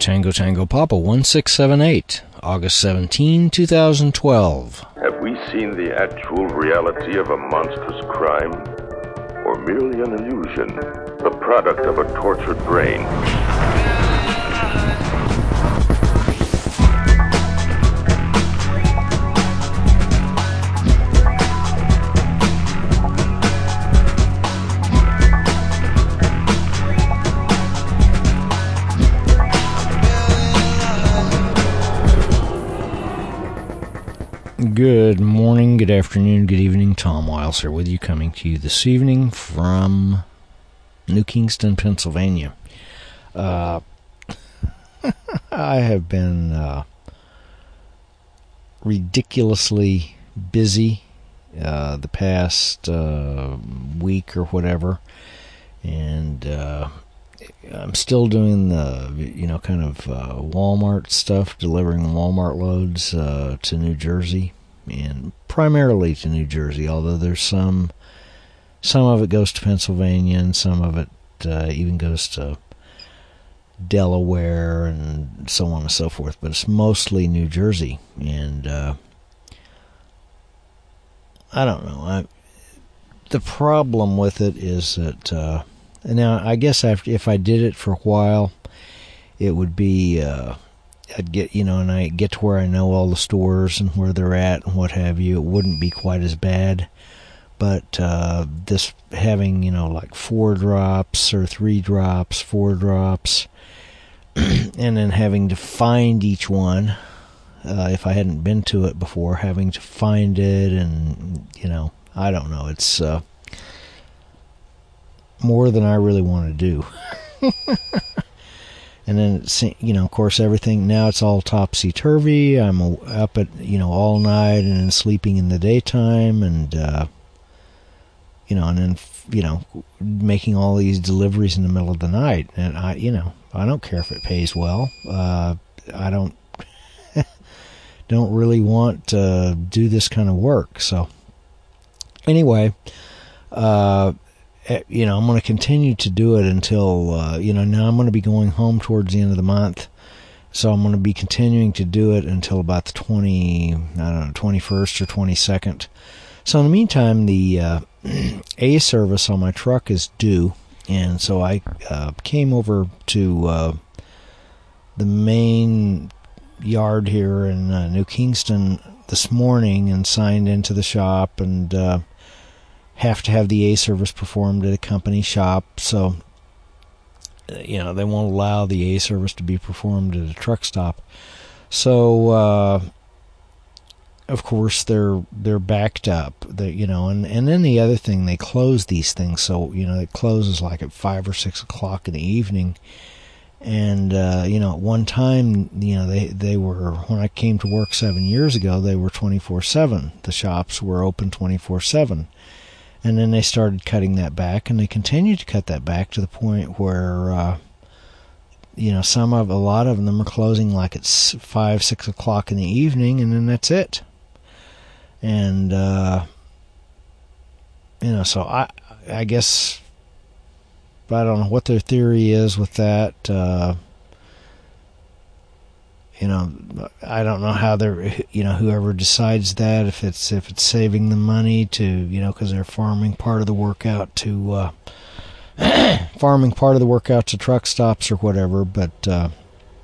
Tango Tango Papa 1678, August 17, 2012. Have we seen the actual reality of a monstrous crime? Or merely an illusion, the product of a tortured brain? Good morning, good afternoon, good evening. Tom Wiles here with you, coming to you this evening from New Kingston, Pennsylvania. I have been ridiculously busy the past week or whatever, and I'm still doing the, kind of Walmart stuff, delivering Walmart loads to New Jersey, and primarily to New Jersey, although there's some of it goes to Pennsylvania, and some of it even goes to Delaware, and so on and so forth, but it's mostly New Jersey, and I don't know. The problem with it is that... now, I guess if I did it for a while, it would be, I'd get, and I get to where I know all the stores and where they're at and what have you, it wouldn't be quite as bad. But this having, like 4 drops or 3 drops, 4 drops, and then having to find each one, if I hadn't been to it before, having to find it, and, I don't know, it's... more than I really want to do. And then, of course, everything, now it's all topsy-turvy. I'm up at, all night and then sleeping in the daytime, and, and then, making all these deliveries in the middle of the night. And I don't care if it pays well. I don't really want to do this kind of work. So, anyway, I'm going to continue to do it until, now I'm going to be going home towards the end of the month. So I'm going to be continuing to do it until about the 21st or 22nd. So in the meantime, the A service on my truck is due. And so I came over to the main yard here in New Kingston this morning and signed into the shop, and have to have the A service performed at a company shop, so they won't allow the A service to be performed at a truck stop. So of course they're backed up. And then the other thing, they close these things, so it closes like at 5 or 6 o'clock in the evening. And at one time, they were, when I came to work 7 years ago, they were 24/7. The shops were open 24/7. And then they started cutting that back, and they continued to cut that back to the point where, a lot of them are closing like at 5, 6 o'clock in the evening, and then that's it. And, so I guess, I don't know what their theory is with that. I don't know how they're, whoever decides that, if it's saving them money to, because they're farming part of the work out to, truck stops or whatever. But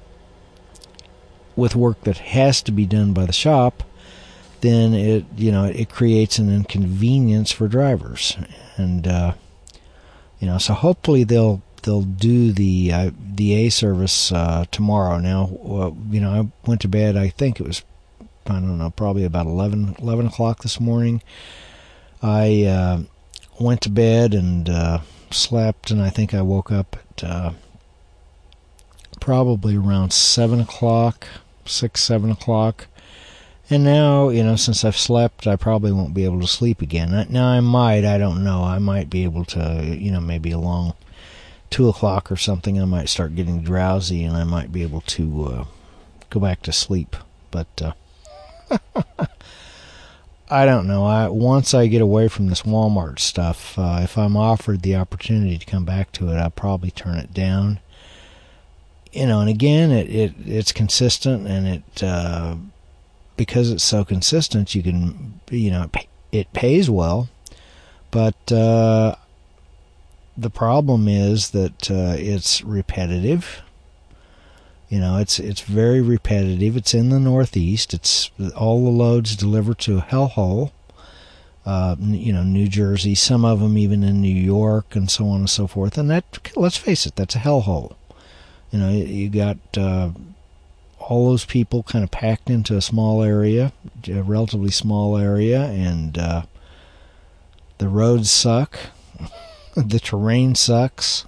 with work that has to be done by the shop, then it creates an inconvenience for drivers, and so hopefully they'll do the A service tomorrow. Now, I went to bed, I think it was, probably about 11 o'clock this morning. I went to bed and slept, and I think I woke up at probably around 7 o'clock, 7 o'clock. And now, since I've slept, I probably won't be able to sleep again. Now, I don't know. I might be able to, maybe along 2 o'clock or something, I might start getting drowsy, and I might be able to go back to sleep. But I don't know. Once I get away from this Walmart stuff, if I'm offered the opportunity to come back to it, I'll probably turn it down. and again, it's consistent, and it because it's so consistent, you can, it pays well, but the problem is that it's repetitive. It's very repetitive. It's in the Northeast. It's all the loads delivered to a hellhole. New Jersey, some of them even in New York, and so on and so forth. And that, let's face it, that's a hellhole. You got all those people kind of packed into a small area, a relatively small area, and the roads suck. The terrain sucks.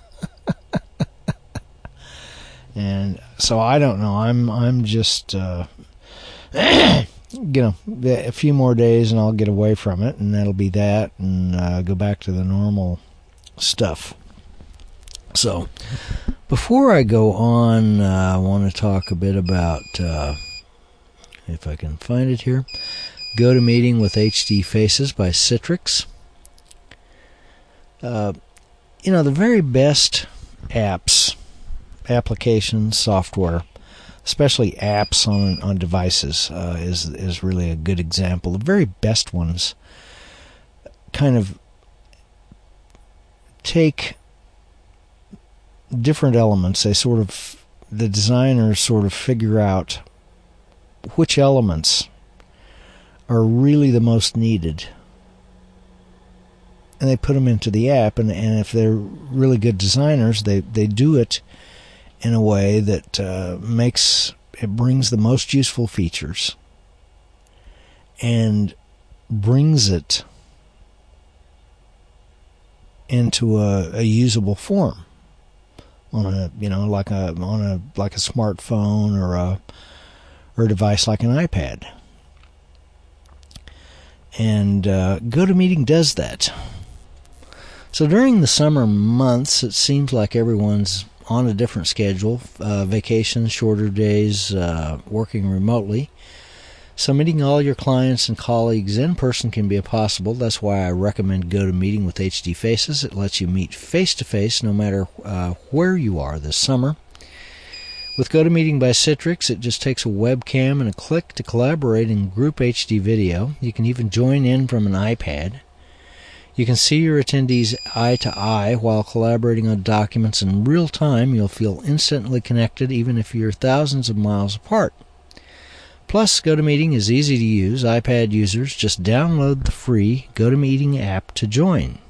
And so I don't know. I'm just a few more days and I'll get away from it, and that'll be that, and go back to the normal stuff. So before I go on, I want to talk a bit about, if I can find it here, GoToMeeting with HD Faces by Citrix. The very best applications, software, especially apps on devices, is really a good example. The very best ones kind of take different elements. The designers sort of figure out which elements are really the most needed, and they put them into the app, and if they're really good designers, they do it in a way that brings the most useful features and brings it into a usable form on a like a smartphone or a device like an iPad. And GoToMeeting does that. So during the summer months, it seems like everyone's on a different schedule, vacations, shorter days, working remotely. So meeting all your clients and colleagues in person can be impossible. That's why I recommend GoToMeeting with HD Faces. It lets you meet face-to-face no matter where you are this summer. With GoToMeeting by Citrix, it just takes a webcam and a click to collaborate in group HD video. You can even join in from an iPad. You can see your attendees eye to eye while collaborating on documents in real time. You'll feel instantly connected even if you're thousands of miles apart. Plus, GoToMeeting is easy to use. iPad users just download the free GoToMeeting app to join.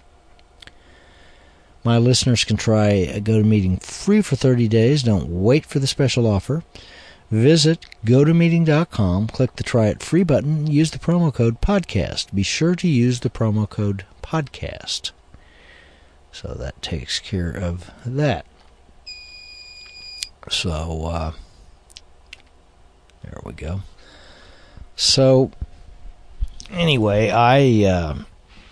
My listeners can try GoToMeeting free for 30 days. Don't wait for the special offer. Visit GoToMeeting.com, click the Try It Free button, and use the promo code PODCAST. Be sure to use the promo code PODCAST. So that takes care of that. So, there we go. So, anyway, I'm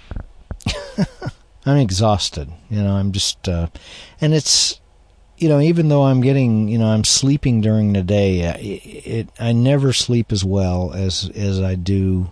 exhausted. I'm just, and it's, even though I'm getting, I'm sleeping during the day, I never sleep as well as I do,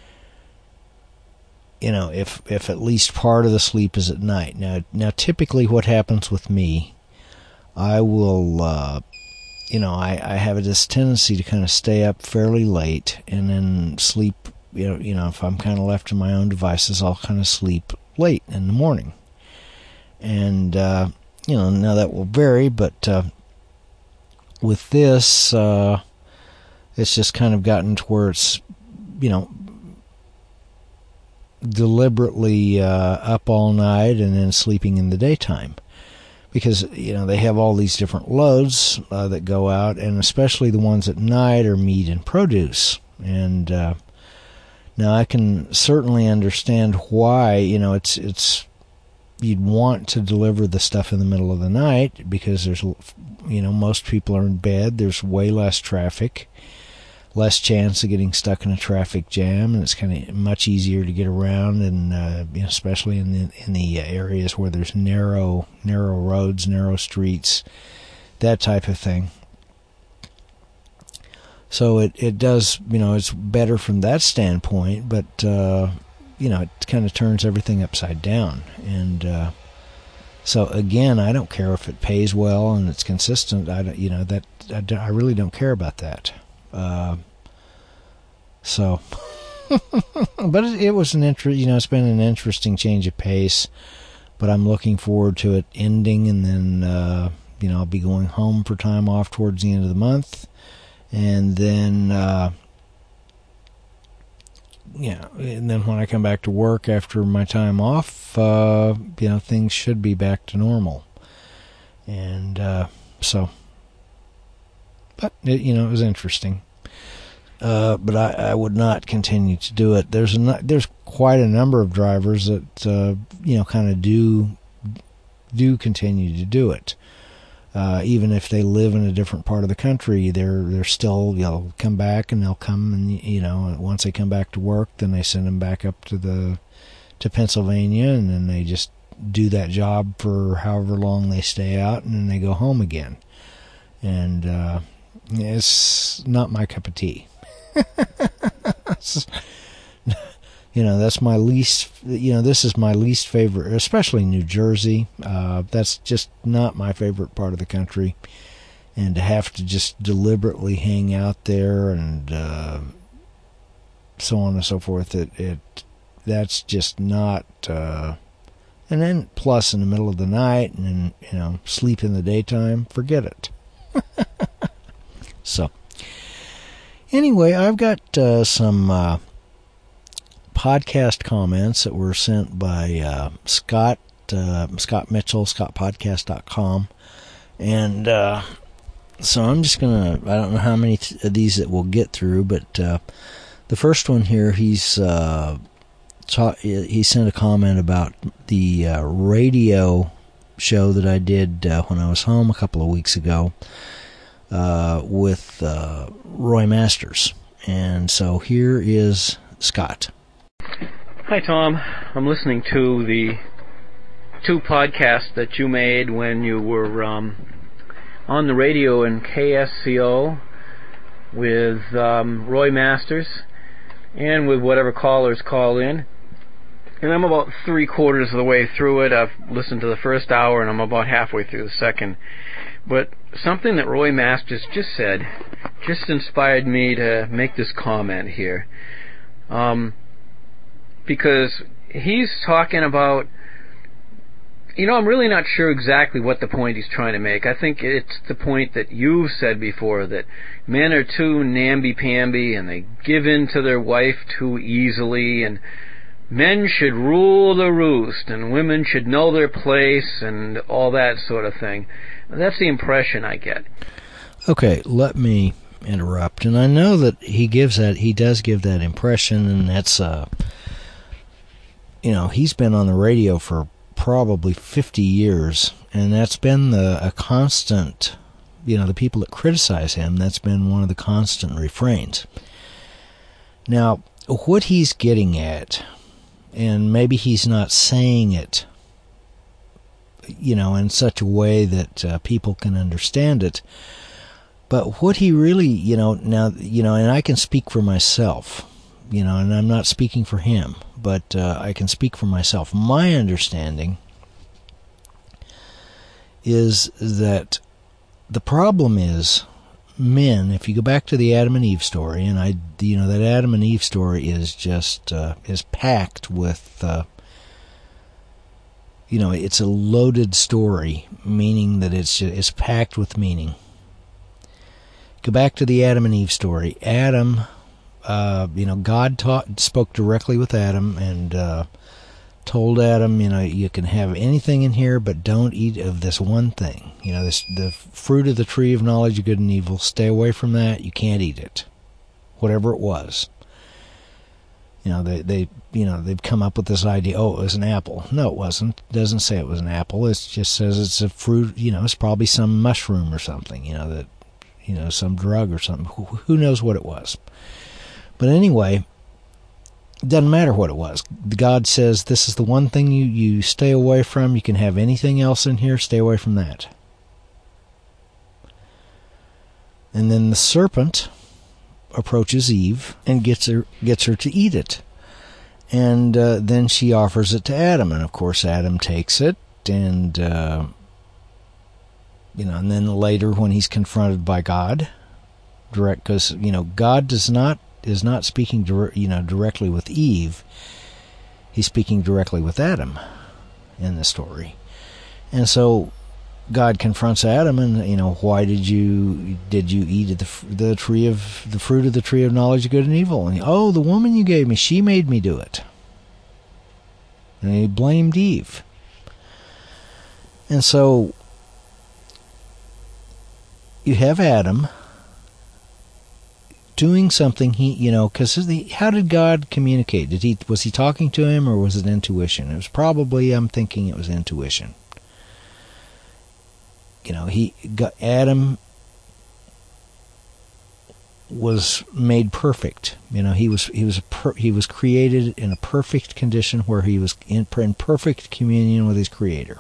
if at least part of the sleep is at night. Now typically what happens with me, I will, I have this tendency to kind of stay up fairly late and then sleep, if I'm kind of left to my own devices, I'll kind of sleep late in the morning. And, now that will vary, but with this, it's just kind of gotten to where it's, deliberately up all night and then sleeping in the daytime. Because, they have all these different loads that go out, and especially the ones at night are meat and produce. And now I can certainly understand why, it's you'd want to deliver the stuff in the middle of the night because there's, most people are in bed. There's way less traffic, less chance of getting stuck in a traffic jam, and it's kind of much easier to get around, and especially in the areas where there's narrow roads, narrow streets, that type of thing. So it does, it's better from that standpoint, but it kind of turns everything upside down. And So again, I don't care if it pays well and it's consistent. I really don't care about that. But it was it's been an interesting change of pace. But I'm looking forward to it ending, and then I'll be going home for time off towards the end of the month, and then and then when I come back to work after my time off, things should be back to normal. And but it was interesting. But I would not continue to do it. There's quite a number of drivers that kind of do continue to do it. Even if they live in a different part of the country, they're still come back, and they'll come, and once they come back to work, then they send them back up to Pennsylvania, and then they just do that job for however long they stay out, and then they go home again. And it's not my cup of tea. That's my least, this is my least favorite, especially New Jersey. That's just not my favorite part of the country. And to have to just deliberately hang out there and so on and so forth, that's just not, and then plus in the middle of the night and then, sleep in the daytime, forget it. So, anyway, I've got some podcast comments that were sent by Scott Mitchell, scottpodcast.com. And so I'm just going to, I don't know how many of these that we'll get through, but the first one here, he sent a comment about the radio show that I did when I was home a couple of weeks ago. With Roy Masters. And so here is Scott. Hi, Tom. I'm listening to the two podcasts that you made when you were on the radio in KSCO with Roy Masters and with whatever callers call in. And I'm about 3/4 of the way through it. I've listened to the first hour, and I'm about halfway through the second. But something that Roy Masters just said just inspired me to make this comment here. Because he's talking about, I'm really not sure exactly what the point he's trying to make. I think it's the point that you've said before, that men are too namby-pamby and they give in to their wife too easily, and men should rule the roost and women should know their place and all that sort of thing. That's the impression I get. Okay, let me interrupt. And I know that he does give that impression, and that's, he's been on the radio for probably 50 years, and that's been a constant, the people that criticize him, that's been one of the constant refrains. Now, what he's getting at, and maybe he's not saying it, in such a way that people can understand it. But what he really, and I can speak for myself, and I'm not speaking for him, but I can speak for myself. My understanding is that the problem is men, if you go back to the Adam and Eve story, and that Adam and Eve story is just, is packed with, it's a loaded story, meaning that it's packed with meaning. Go back to the Adam and Eve story. Adam, God spoke directly with Adam and told Adam, you can have anything in here, but don't eat of this one thing. The fruit of the tree of knowledge of good and evil. Stay away from that. You can't eat it, whatever it was. They've come up with this idea. Oh, it was an apple. No, it wasn't. It doesn't say it was an apple. It just says it's a fruit. It's probably some mushroom or something. Some drug or something. Who knows what it was? But anyway, it doesn't matter what it was. God says this is the one thing you stay away from. You can have anything else in here. Stay away from that. And then the serpent approaches Eve and gets her to eat it. And then she offers it to Adam. And of course Adam takes it and and then later when he's confronted by God, because God is not speaking directly with Eve. He's speaking directly with Adam in the story, and so God confronts Adam, and why did you eat the fruit of the tree of knowledge of good and evil? And the woman you gave me, she made me do it. And he blamed Eve. And so you have Adam doing something because how did God communicate? Was he talking to him, or was it intuition? It was probably, I'm thinking it was intuition. Adam was made perfect. He was created in a perfect condition where he was in perfect communion with his Creator.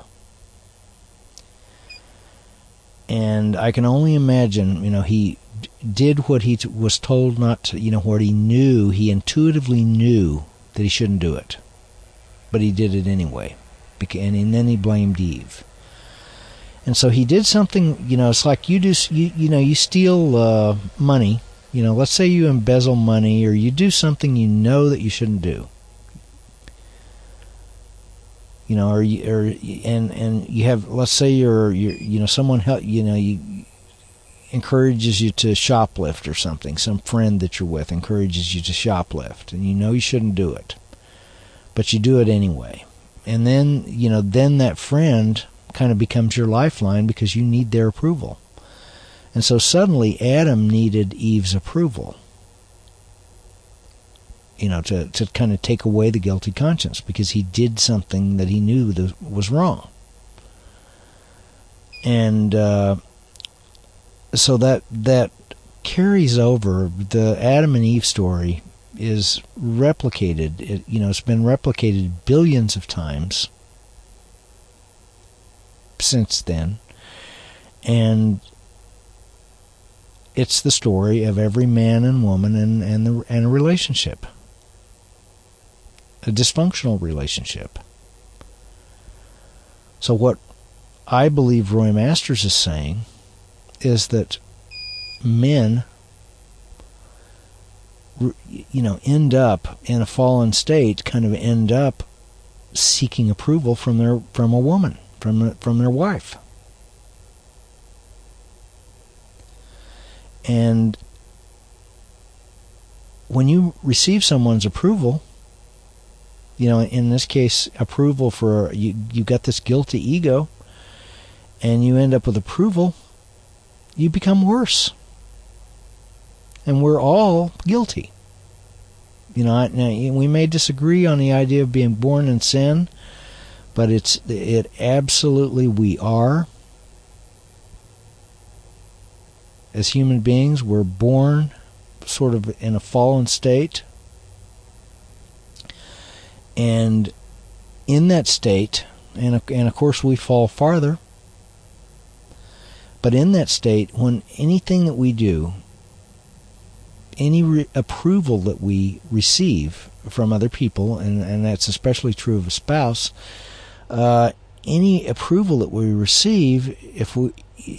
And I can only imagine, he did what he was told not to, what he knew. He intuitively knew that he shouldn't do it, but he did it anyway. And then he blamed Eve. And so he did something, it's like you steal money. Let's say you embezzle money, or you do something that you shouldn't do. And you have, let's say someone encourages you to shoplift or something. Some friend that you're with encourages you to shoplift, and you shouldn't do it, but you do it anyway. And then that friend kind of becomes your lifeline because you need their approval. And so suddenly Adam needed Eve's approval, to kind of take away the guilty conscience, because he did something that he knew that was wrong. And so that carries over. The Adam and Eve story is replicated. It's been replicated billions of times since then, and it's the story of every man and woman and a relationship, a dysfunctional relationship. So what I believe Roy Masters is saying is that men, end up in a fallen state, kind of end up seeking approval from a woman, from their wife. And when you receive someone's approval, in this case, approval for you got this guilty ego, and you end up with approval, you become worse. And we're all guilty. We may disagree on the idea of being born in sin, but it absolutely we are. As human beings, we're born sort of in a fallen state. And in that state, and of course we fall farther, but in that state, when anything that we do, any approval that we receive from other people, and that's especially true of a spouse, any approval that we receive, if we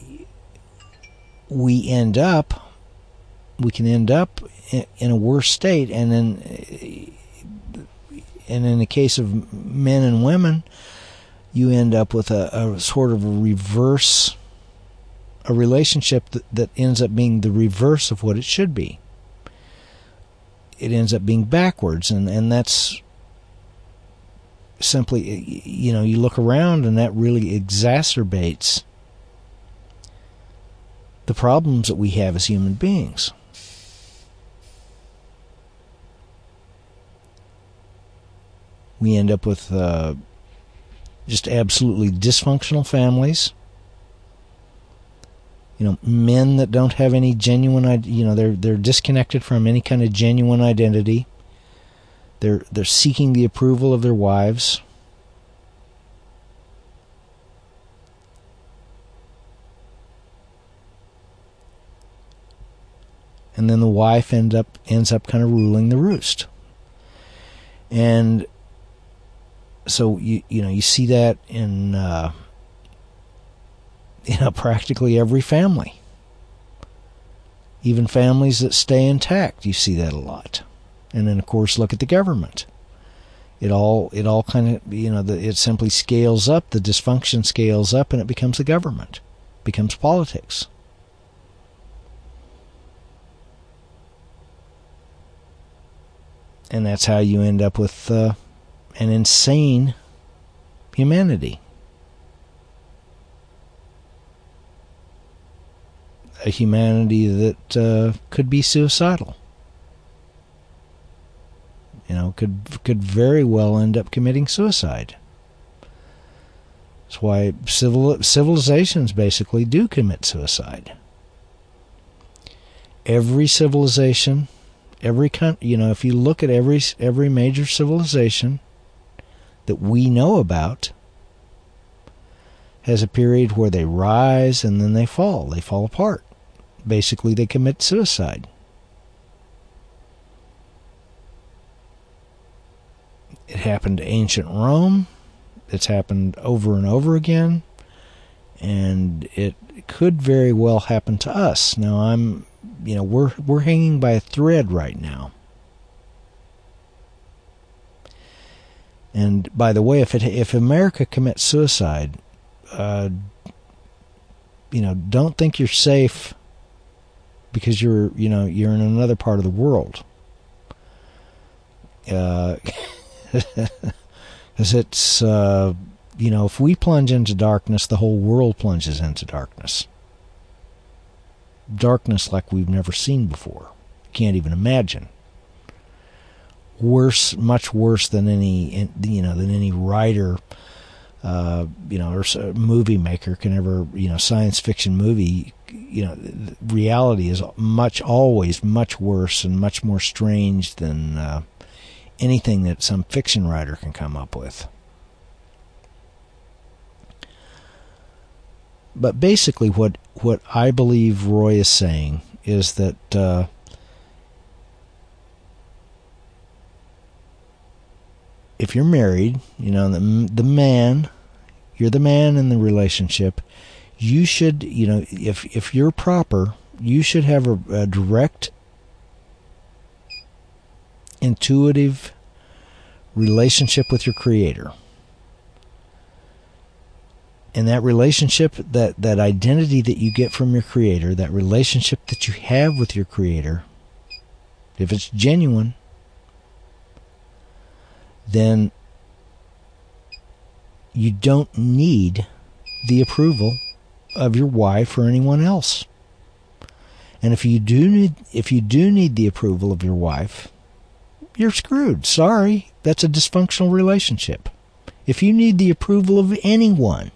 can end up in a worse state. And in the case of men and women, you end up with a sort of a reverse, a relationship that ends up being the reverse of what it should be. It ends up being backwards, and that's simply, you look around, and that really exacerbates the problems that we have as human beings. We end up with just absolutely dysfunctional families. Men that don't have any genuine, they're disconnected from any kind of genuine identity. They're seeking the approval of their wives. And then the wife ends up kind of ruling the roost. And So you see that in practically every family. Even families that stay intact, you see that a lot. And then, of course, look at the government. It all kind of, it simply scales up, the dysfunction scales up, and it becomes the government, becomes politics. And that's how you end up with an insane humanity. A humanity that could be suicidal. Could very well end up committing suicide. That's why civilizations basically do commit suicide. Every civilization, every country, if you look at every major civilization that we know about, has a period where they rise and then they fall apart. Basically, they commit suicide. It happened to ancient Rome. It's happened over and over again. And it could very well happen to us. Now, we're hanging by a thread right now. And by the way, if America commits suicide, don't think you're safe because you're in another part of the world. Because it's, if we plunge into darkness, the whole world plunges into darkness. Darkness like we've never seen before. Can't even imagine. Worse, much worse than any writer, or movie maker can ever, science fiction movie. Reality is always much worse and much more strange than anything that some fiction writer can come up with. But basically what I believe Roy is saying is that if you're married, you're the man in the relationship, you should, if you're proper, you should have a direct, intuitive relationship with your Creator. And that relationship, that identity that you get from your Creator, that relationship that you have with your Creator, if it's genuine, then you don't need the approval of your wife or anyone else. And if you do need the approval of your wife, you're screwed. Sorry, that's a dysfunctional relationship. If you need the approval of anyone,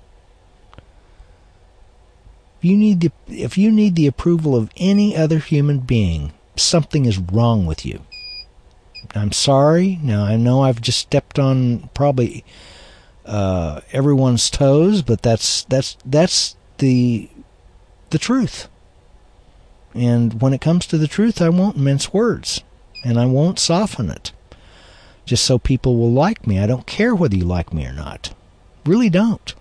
if you need the approval of any other human being, something is wrong with you. I'm sorry. Now, I know I've just stepped on probably everyone's toes, but that's the truth. And when it comes to the truth, I won't mince words, and I won't soften it, just so people will like me. I don't care whether you like me or not. Really don't.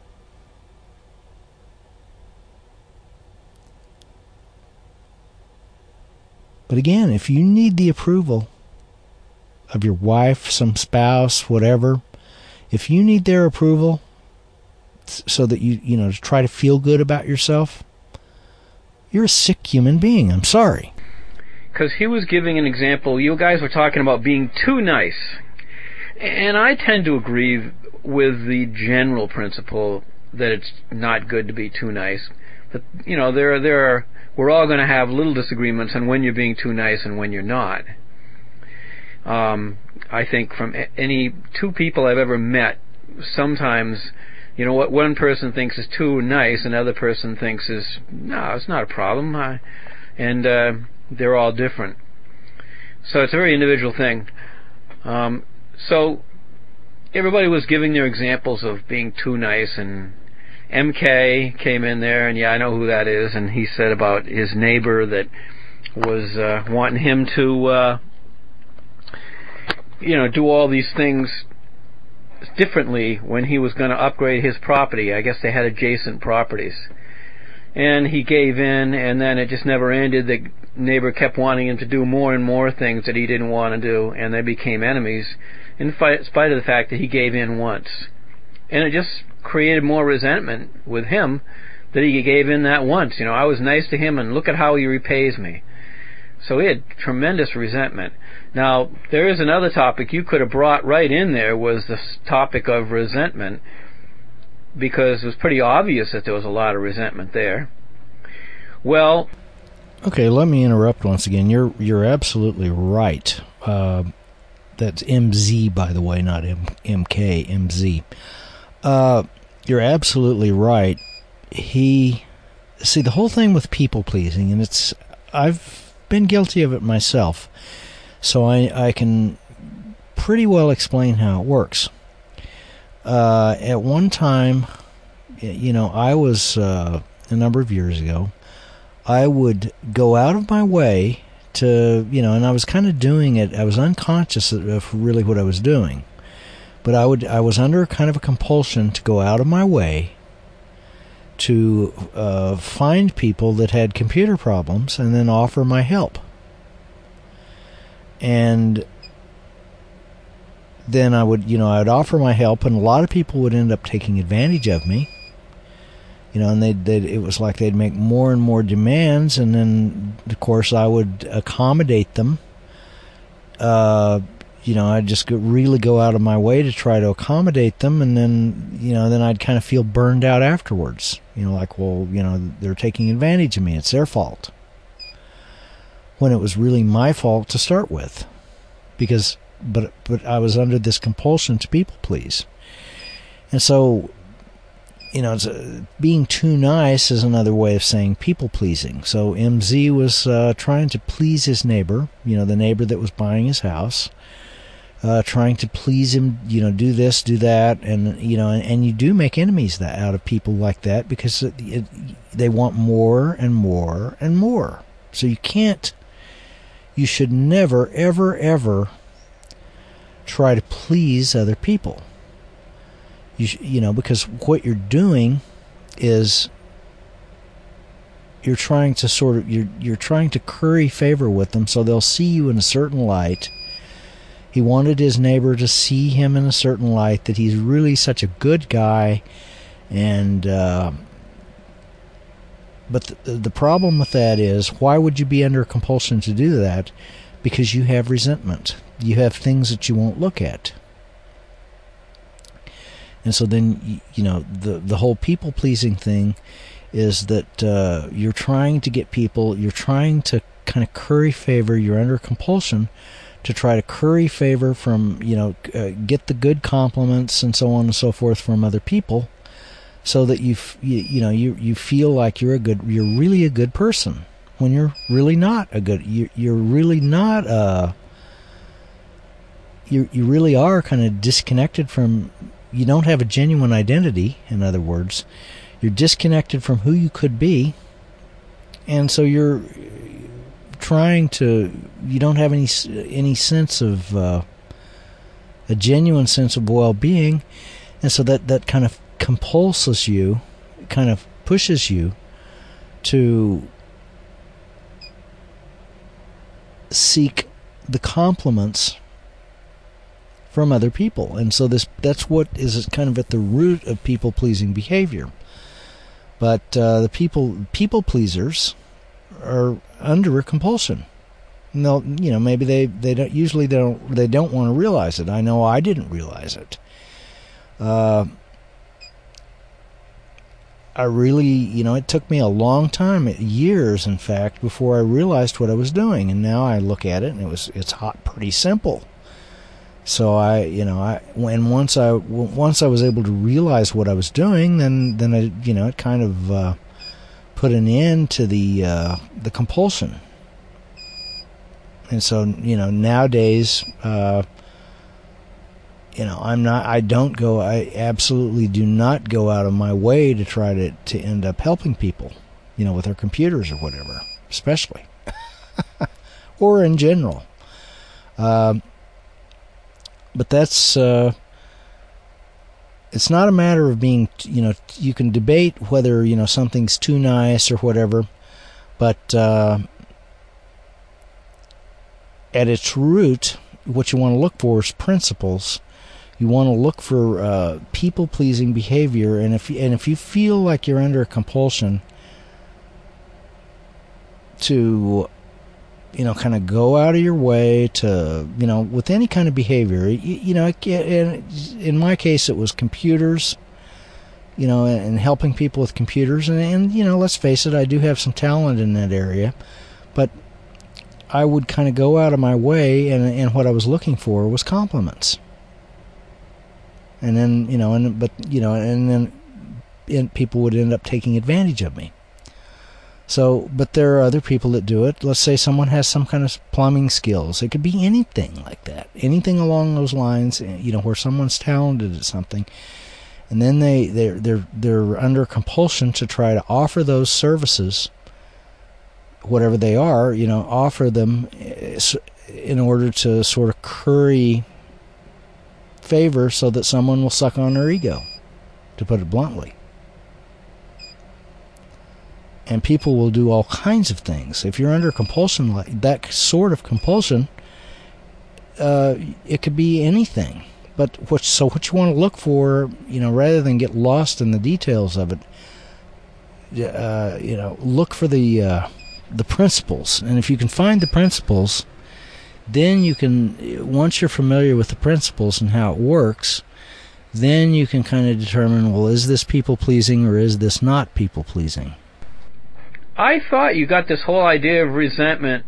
But again, if you need the approval of your wife, some spouse, whatever, if you need their approval so that you to try to feel good about yourself, you're a sick human being. I'm sorry. Because he was giving an example. You guys were talking about being too nice. And I tend to agree with the general principle that it's not good to be too nice. But, we're all going to have little disagreements on when you're being too nice and when you're not. I think from any two people I've ever met, sometimes, what one person thinks is too nice, another person thinks is, no, it's not a problem. And they're all different. So it's a very individual thing. So everybody was giving their examples of being too nice, and MK came in there, and I know who that is, and he said about his neighbor that was wanting him to do all these things differently when he was going to upgrade his property. I guess they had adjacent properties. And he gave in, and then it just never ended. The neighbor kept wanting him to do more and more things that he didn't want to do, and they became enemies in spite of the fact that he gave in once. And it just created more resentment with him that he gave in that once. You know, I was nice to him, and look at how he repays me. So he had tremendous resentment. Now, there is another topic you could have brought right in there, was this topic of resentment, because it was pretty obvious that there was a lot of resentment there. Well, okay, let me interrupt once again. You're absolutely right. That's MZ, by the way, not MK, MZ. You're absolutely right. The whole thing with people pleasing, and I've been guilty of it myself, so I can pretty well explain how it works. At one time, you know, I was, a number of years ago, I would go out of my way to, you know, and I was kind of doing it, I was unconscious of really what I was doing, but I was under kind of a compulsion to go out of my way to find people that had computer problems and then offer my help. And then I'd offer my help, and a lot of people would end up taking advantage of me. You know, and it was like they'd make more and more demands, and then, of course, I would accommodate them. You know, I'd just really go out of my way to try to accommodate them, and then, you know, then I'd kind of feel burned out afterwards. You know, like, well, you know, they're taking advantage of me. It's their fault. When it was really my fault to start with. But I was under this compulsion to people please. And so, you know, being too nice is another way of saying people pleasing. So MZ was trying to please his neighbor, you know, the neighbor that was buying his house, trying to please him, you know, do this, do that, and, you know, and you do make enemies out of people like that, because they want more and more and more. So you should never, ever, ever try to please other people. You know, because what you're doing is you're trying to curry favor with them, so they'll see you in a certain light. He wanted his neighbor to see him in a certain light, that he's really such a good guy, and but the problem with that is, why would you be under compulsion to do that? Because you have resentment. You have things that you won't look at. And so then, you know, the whole people-pleasing thing is that you're trying to get people, you're trying to kind of curry favor, you're under compulsion to try to curry favor from, you know, get the good compliments and so on and so forth from other people, so that you feel like you're really a good person, when you're really not a good, you're really not you really are kind of disconnected from, you don't have a genuine identity. In other words, you're disconnected from who you could be, and so you don't have any sense of a genuine sense of well-being, and so that kind of compulses you, kind of pushes you to seek the compliments from other people. And so that's what is kind of at the root of people-pleasing behavior. But the people pleasers are under a compulsion. No, you know, maybe they don't want to realize it. I know I didn't realize it. I really, you know, it took me a long time, years in fact, before I realized what I was doing. And now I look at it, and it's pretty simple. So once I was able to realize what I was doing, then I, you know, it kind of put an end to the compulsion. And so, you know, nowadays, you know, I absolutely do not go out of my way to try to end up helping people, you know, with their computers or whatever, especially, or in general. But that's, it's not a matter of being, you can debate whether, something's too nice or whatever, but at its root, what you want to look for is principles. You want to look for people-pleasing behavior, and if you feel like you're under a compulsion to, kind of go out of your way to, with any kind of behavior, in my case it was computers, and helping people with computers, and let's face it, I do have some talent in that area, but I would kind of go out of my way, and what I was looking for was compliments. And then, and people would end up taking advantage of me. So, but there are other people that do it. Let's say someone has some kind of plumbing skills. It could be anything like that. Anything along those lines, where someone's talented at something. And then they're under compulsion to try to offer those services, whatever they are, offer them in order to sort of curry favor so that someone will suck on their ego, to put it bluntly. And people will do all kinds of things. If you're under compulsion, like that sort of compulsion, it could be anything. But what you want to look for, rather than get lost in the details of it, look for the principles. And if you can find the principles, then you can, once you're familiar with the principles and how it works, then you can kind of determine, well, is this people-pleasing or is this not people-pleasing? I thought you got this whole idea of resentment,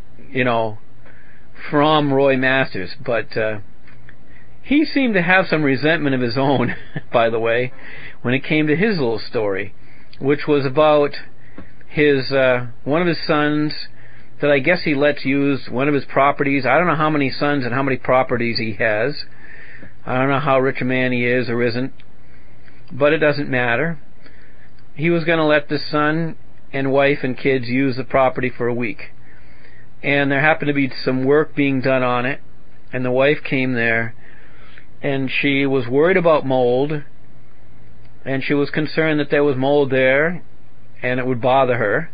from Roy Masters, but he seemed to have some resentment of his own, by the way, when it came to his little story, which was about his one of his sons that I guess he lets use one of his properties. I don't know how many sons and how many properties he has. I don't know how rich a man he is or isn't, but it doesn't matter. He was going to let the son and wife and kids use the property for a week. And there happened to be some work being done on it, and the wife came there, and she was worried about mold, and she was concerned that there was mold there, and it would bother her.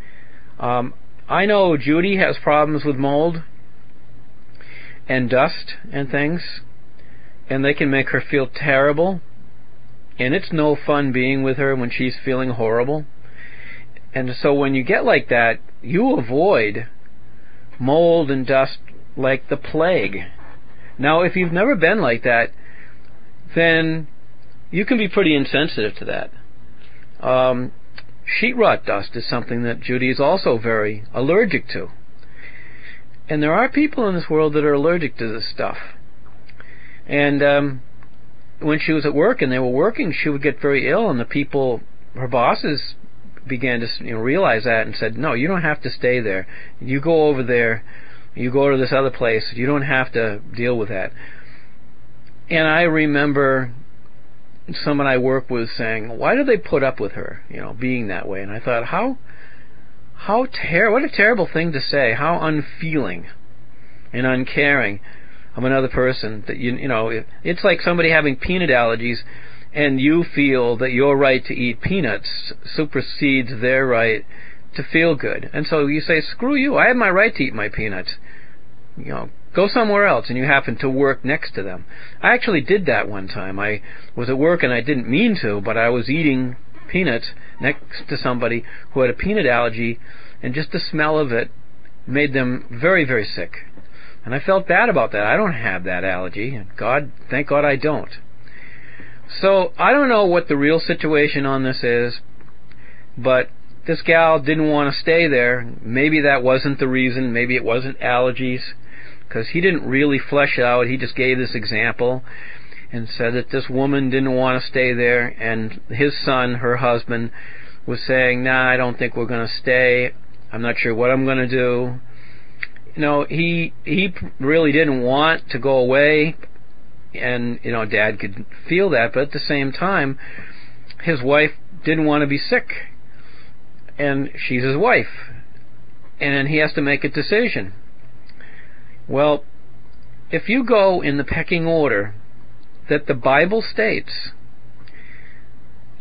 I know Judy has problems with mold and dust and things, and they can make her feel terrible, and it's no fun being with her when she's feeling horrible. And so when you get like that, you avoid mold and dust like the plague. Now, if you've never been like that, then you can be pretty insensitive to that. Sheetrock dust is something that Judy is also very allergic to. And there are people in this world that are allergic to this stuff. And when she was at work and they were working, she would get very ill, and the people, her bosses, began to realize that and said, no, you don't have to stay there. You go over there. You go to this other place. You don't have to deal with that. And I remember someone I work with saying, why do they put up with her, being that way? And I thought, what a terrible thing to say. How unfeeling and uncaring of another person. That it's like somebody having peanut allergies, and you feel that your right to eat peanuts supersedes their right to feel good. And so you say, screw you, I have my right to eat my peanuts. Go somewhere else, and you happen to work next to them. I actually did that one time. I was at work, and I didn't mean to, but I was eating peanuts next to somebody who had a peanut allergy, and just the smell of it made them very, very sick. And I felt bad about that. I don't have that allergy, and thank God I don't. So I don't know what the real situation on this is, but this gal didn't want to stay there. Maybe that wasn't the reason. Maybe it wasn't allergies, because he didn't really flesh it out. He just gave this example and said that this woman didn't want to stay there, and his son, her husband, was saying, nah, I don't think we're going to stay. I'm not sure what I'm going to do. He really didn't want to go away. And, Dad could feel that, but at the same time, his wife didn't want to be sick. And she's his wife. And then he has to make a decision. Well, if you go in the pecking order that the Bible states,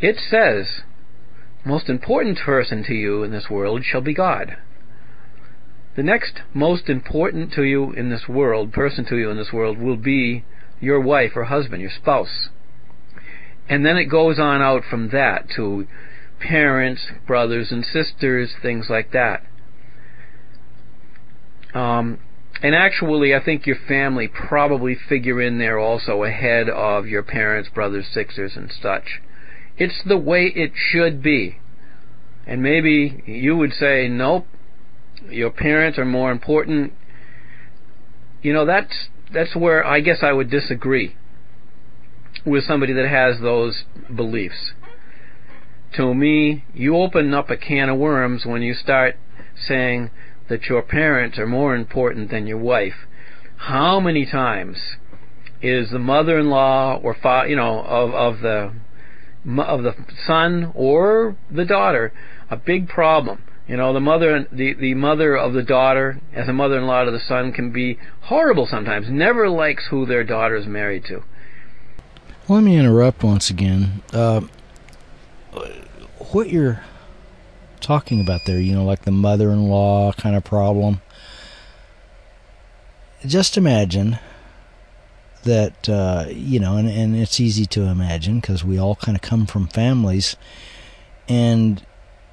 it says, most important person to you in this world shall be God. The next most important to you in this world, person to you in this world, will be your wife or husband, your spouse. And then it goes on out from that to parents, brothers and sisters, things like that. And actually, I think your family probably figure in there also ahead of your parents, brothers, sisters, and such. It's the way it should be. And maybe you would say, nope, your parents are more important. You know, that's where I guess I would disagree with somebody that has those beliefs. To me, you open up a can of worms when you start saying that your parents are more important than your wife. How many times is the mother-in-law or of the son or the daughter a big problem? You know, the mother of the daughter as a mother-in-law to the son can be horrible sometimes. Never likes who their daughter is married to. Well, let me interrupt once again. What you're talking about there, you know, like the mother-in-law kind of problem. Just imagine that, and it's easy to imagine because we all kind of come from families. And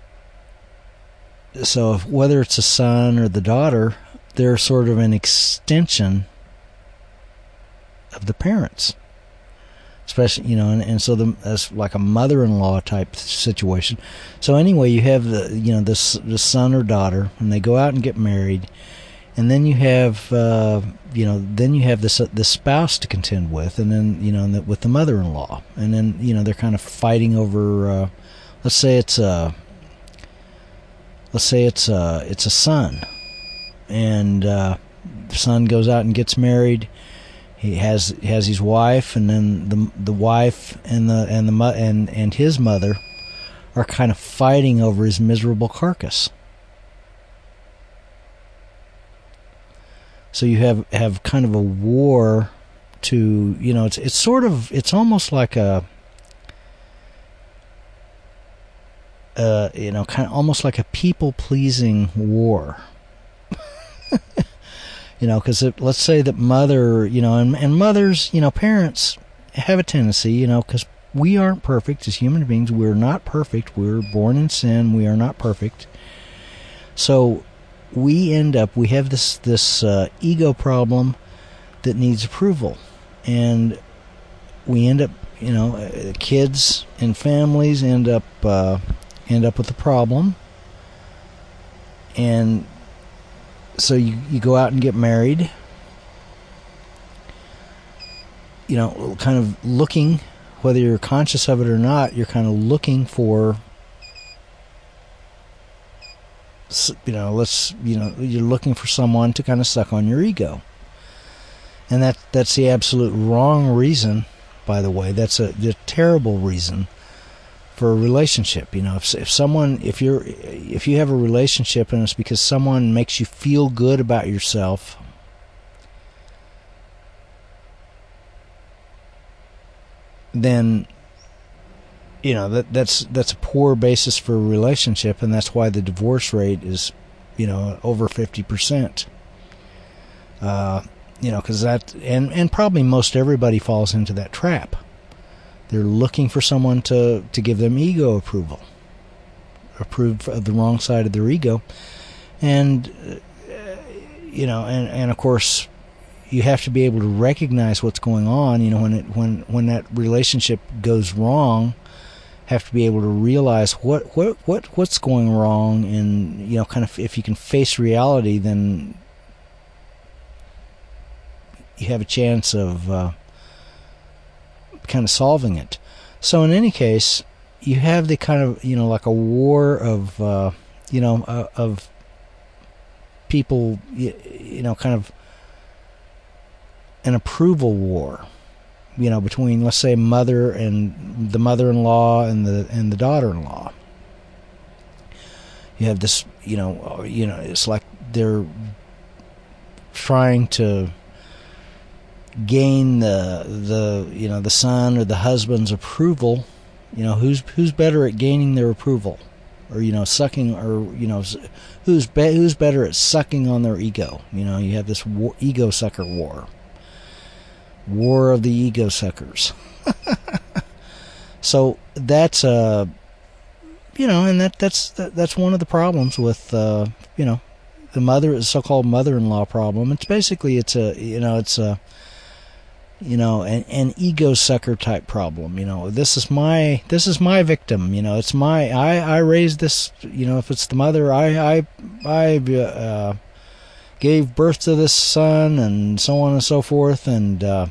so whether it's a son or the daughter, they're sort of an extension of the parents. Especially, and so that's like a mother-in-law type situation. So anyway, you have the son or daughter, and they go out and get married, and then you have the spouse to contend with, and then with the mother-in-law, and then they're kind of fighting over. Let's say it's a son, and the son goes out and gets married. He has his wife, and then the wife and his mother are kind of fighting over his miserable carcass. So you have kind of a war to, it's almost like a almost like a people-pleasing war. Because let's say that mother, and mothers, parents have a tendency, because we aren't perfect as human beings. We're not perfect. We're born in sin. We are not perfect. So we have this ego problem that needs approval. And we end up, kids and families end up with the problem. And so you go out and get married, kind of looking, whether you're conscious of it or not, you're kind of looking for, you're looking for someone to kind of suck on your ego. And that's the absolute wrong reason, by the way. That's a terrible reason for a relationship. If you have a relationship and it's because someone makes you feel good about yourself, then that's a poor basis for a relationship, and that's why the divorce rate is over 50%. Because that and probably most everybody falls into that trap. They're looking for someone to give them ego approval, approved of the wrong side of their ego, and and of course, you have to be able to recognize what's going on. When that relationship goes wrong, have to be able to realize what's going wrong, and kind of if you can face reality, then you have a chance of kind of solving it. So in any case, you have the kind of like a war of of people, kind of an approval war, between, let's say, mother and the mother-in-law and the daughter-in-law. You have this, it's like they're trying to gain the son or the husband's approval, You know, who's better at gaining their approval, or sucking, or who's better at sucking on their ego? You know, you have this ego sucker war of the ego suckers. So that's and that's one of the problems with the so-called mother-in-law problem. It's basically an ego sucker type problem. This is my victim. It's I raised this. If it's the mother, I gave birth to this son, and so on and so forth, and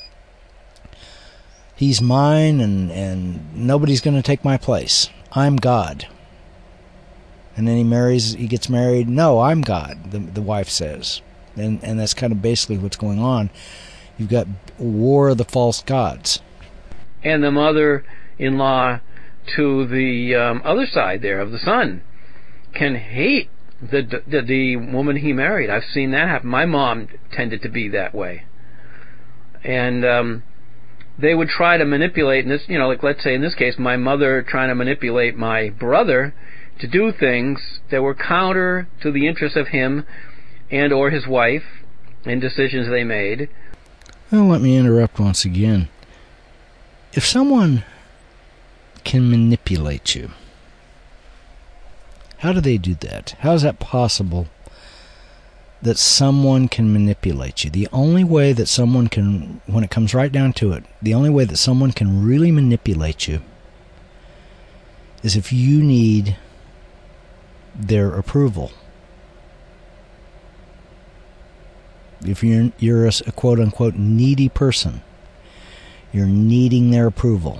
he's mine, and nobody's going to take my place. I'm God. And then he gets married. No, I'm God, the wife says. And that's kind of basically what's going on. You've got war of the false gods. And the mother-in-law to the other side there of the son can hate the woman he married. I've seen that happen. My mom tended to be that way. And they would try to manipulate, like let's say in this case, my mother trying to manipulate my brother to do things that were counter to the interests of him and or his wife and decisions they made. Well, let me interrupt once again. If someone can manipulate you, how do they do that? How is that possible that someone can manipulate you? The only way that someone can, when it comes right down to it, the only way that someone can really manipulate you is if you need their approval. If you're a quote-unquote needy person, you're needing their approval,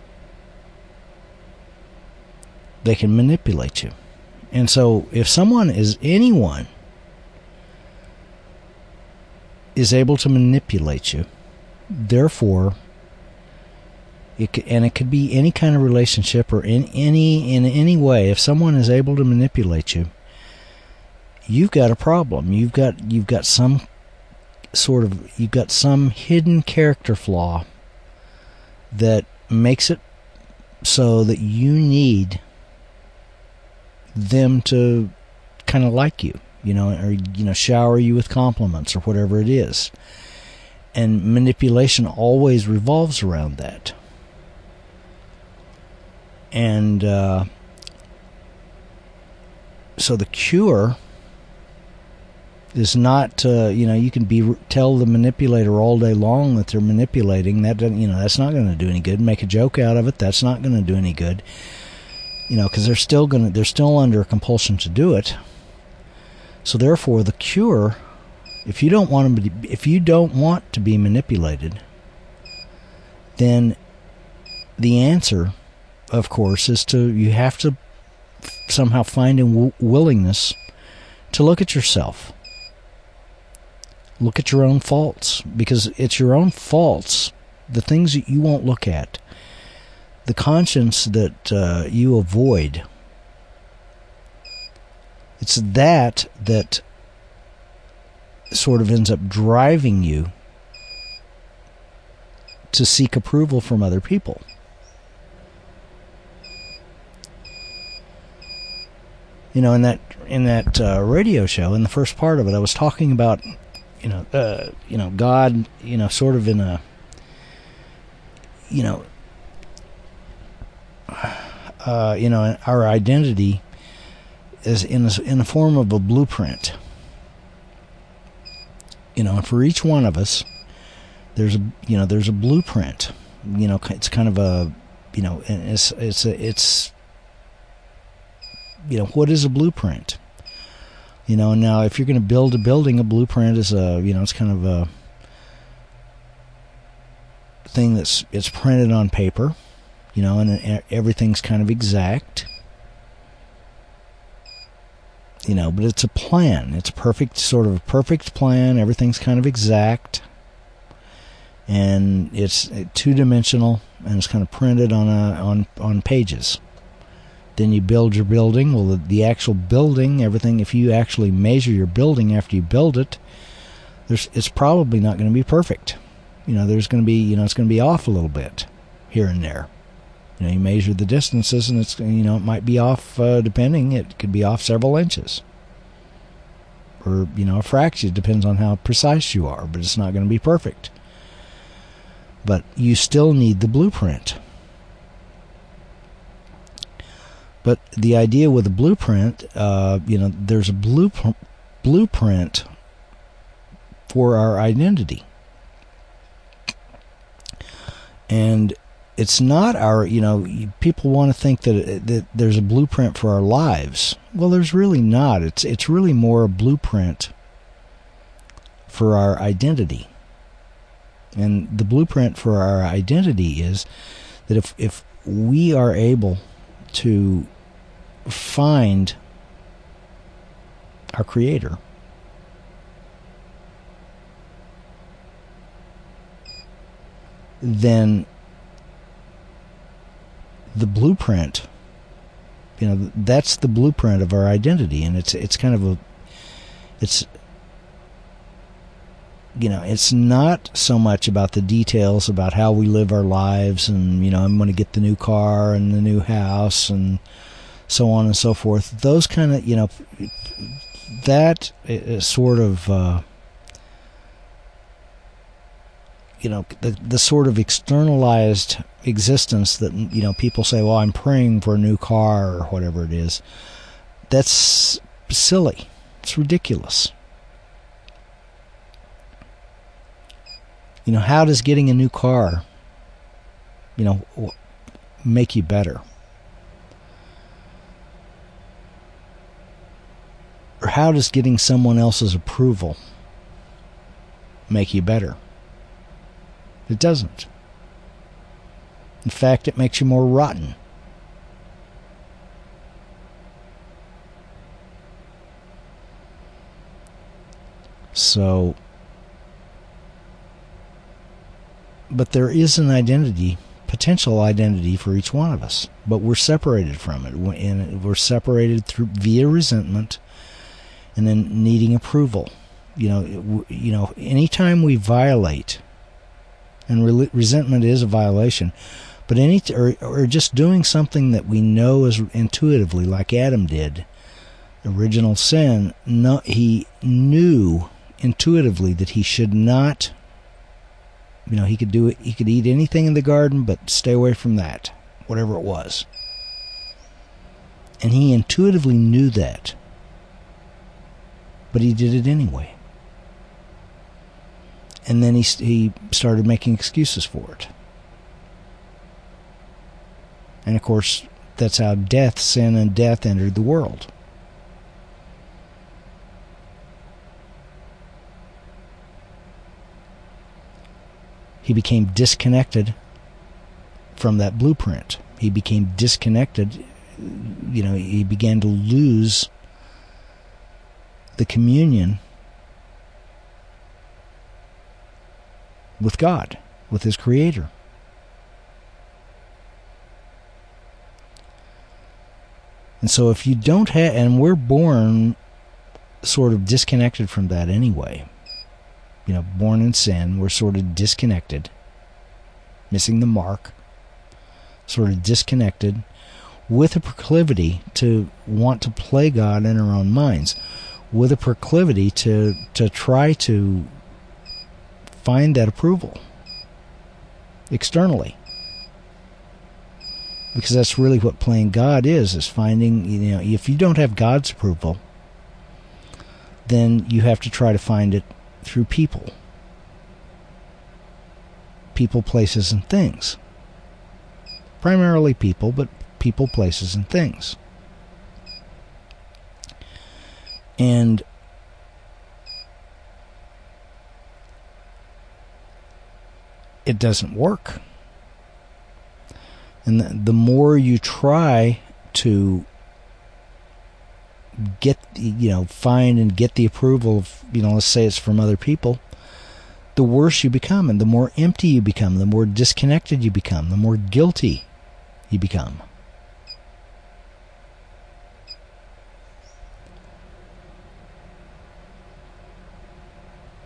they can manipulate you. And so if anyone is able to manipulate you, therefore, it could be any kind of relationship or in any way, if someone is able to manipulate you, you've got a problem. You've got some hidden character flaw that makes it so that you need them to kind of like you, or shower you with compliments or whatever it is. And manipulation always revolves around that. And so the cure is not, you can tell the manipulator all day long that they're manipulating. That doesn't, that's not going to do any good. Make a joke out of it. That's not going to do any good. Because they're still under compulsion to do it. So therefore, the cure, if you don't want to be manipulated, then the answer, of course, is you have to somehow find a willingness to look at yourself. Look at your own faults, because it's your own faults, the things that you won't look at, the conscience that you avoid. It's that sort of ends up driving you to seek approval from other people. In that radio show, in the first part of it, I was talking about God, sort of in a, our identity is in the form of a blueprint. And for each one of us, there's a blueprint. It's kind of a, it's what is a blueprint? And now if you're going to build a building, a blueprint is it's kind of a thing it's printed on paper, and everything's kind of exact, but it's a plan. It's a perfect plan. Everything's kind of exact, and it's two-dimensional, and it's kind of printed on pages. Then you build your building. Well, the actual building, everything, if you actually measure your building after you build it, it's probably not going to be perfect. There's going to be, it's going to be off a little bit here and there. You measure the distances, and it's, it might be off, depending. It could be off several inches. Or, a fraction. It depends on how precise you are, but it's not going to be perfect. But you still need the blueprint. But the idea with a blueprint, there's a blueprint for our identity. And it's not our, people want to think that there's a blueprint for our lives. Well, there's really not. It's really more a blueprint for our identity. And the blueprint for our identity is that if we are able to find our Creator, then the blueprint, that's the blueprint of our identity. And it's kind of it's not so much about the details about how we live our lives and, I'm going to get the new car and the new house and so on and so forth. Those kind of, that is sort of, the sort of externalized existence that, people say, well, I'm praying for a new car or whatever it is. That's silly. It's ridiculous. How does getting a new car, make you better? Or how does getting someone else's approval make you better? It doesn't. In fact, it makes you more rotten. So, but there is an identity, potential identity for each one of us, but we're separated from it, and we're separated via resentment, and then needing approval. Anytime we violate, and resentment is a violation, but or just doing something that we know is intuitively, like Adam did, original sin. No, he knew intuitively that he should not. He could do it. He could eat anything in the garden, but stay away from that, whatever it was. And he intuitively knew that, but he did it anyway. And then he started making excuses for it. And of course, that's how sin and death entered the world. He became disconnected from that blueprint. He became disconnected. He began to lose the communion with God, with his Creator. And so if you don't have, and we're born sort of disconnected from that anyway, born in sin, we're sort of disconnected, missing the mark, sort of disconnected, with a proclivity to want to play God in our own minds, with a proclivity to try to find that approval externally. Because that's really what playing God is finding, if you don't have God's approval, then you have to try to find it through people. People, places, and things. Primarily people, but people, places, and things. And it doesn't work. And the more you try to get, find and get the approval of, let's say it's from other people, the worse you become, and the more empty you become, the more disconnected you become, the more guilty you become.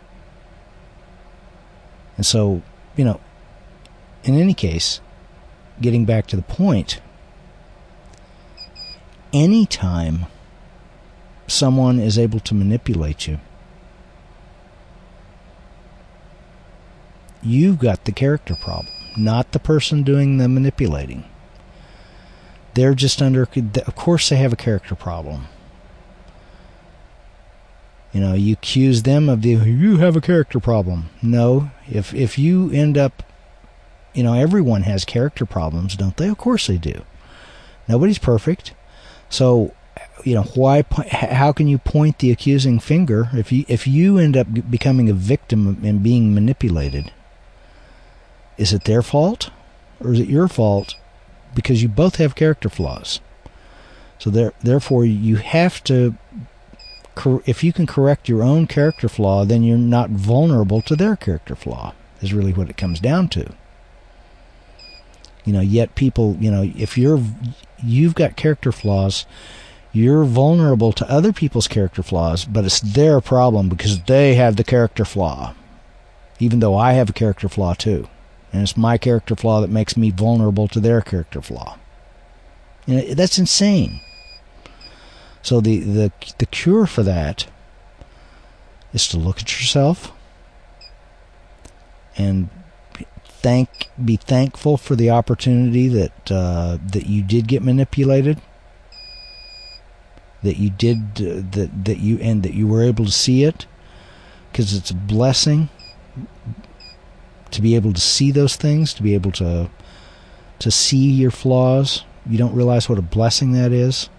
And so, in any case, getting back to the point, anytime someone is able to manipulate you, you've got the character problem, not the person doing the manipulating. They're just of course they have a character problem. You know, you accuse them of you have a character problem. No, if you end up, you know, everyone has character problems, don't they? Of course they do. Nobody's perfect. So, you know, how can you point the accusing finger if you end up becoming a victim and being manipulated? Is it their fault or is it your fault? Because you both have character flaws. So therefore you have to, if you can correct your own character flaw, then you're not vulnerable to their character flaw, is really what it comes down to. You know, yet people, you know, if you've got character flaws, you're vulnerable to other people's character flaws, but it's their problem because they have the character flaw, even though I have a character flaw too. And it's my character flaw that makes me vulnerable to their character flaw. You know, that's insane. So the cure for that is to look at yourself and be thankful for the opportunity that you did get manipulated, that you were able to see it, because it's a blessing to be able to see those things, to be able to see your flaws. You don't realize what a blessing that is.